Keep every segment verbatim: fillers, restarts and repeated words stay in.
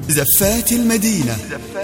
زفات المدينة.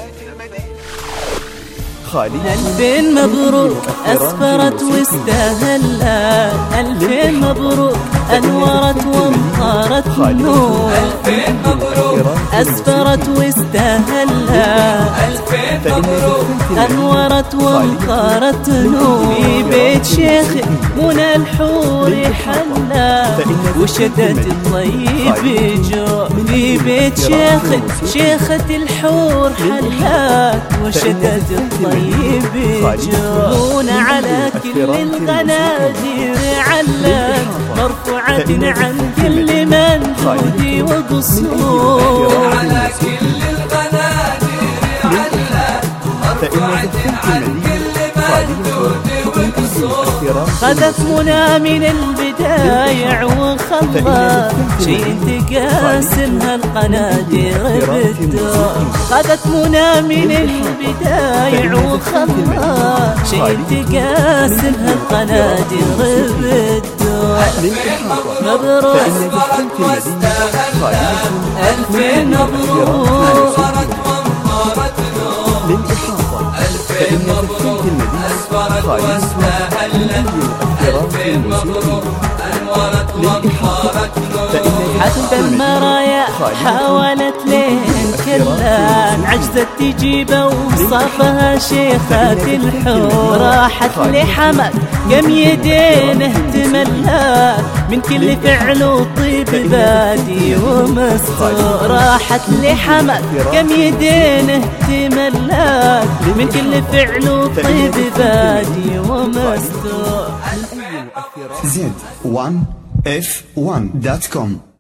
ألفين مبروك أسفرت واستهلت، ألفين مبروك أنورت وانطرت نور، ألفين مبروك أسفرت واستهلت، ألفين مبروك أنورت وانطرت نور. في بيت شيخ منى الحور حلت وشدت الطيب جو، في بيت شيخ شيخة الحور حلت وشدت الطيب جو. على كل القنادير علت مرفوعة عن كل منجود وقصور، على كل القنادير علت مرفوعة عن كل منجود وقصور. خذت منى من البدايع وخلت شيء تقاسمها القنادير بالدور، خذت منى من البدايع وخلت شيء تقاسمها القنادير بالدور. مبروك أسفرت واستهلت، ألفين مبروك أنورت وانطرت نور، ألفين مبروك أسفرت واستهلت، ألفين مبروك أنورت وانطرت نور. حتى المرايا حاولت لين كلان عجزت تجيب وصافها شيخة الحور، راحت لحمد قم يدينه تملات من كل فعل وطيب بادي ومستور، راحت لحمد قم يدينه تملات من كل فعل وطيب بادي ومستور. زد وان اف وان دوت كوم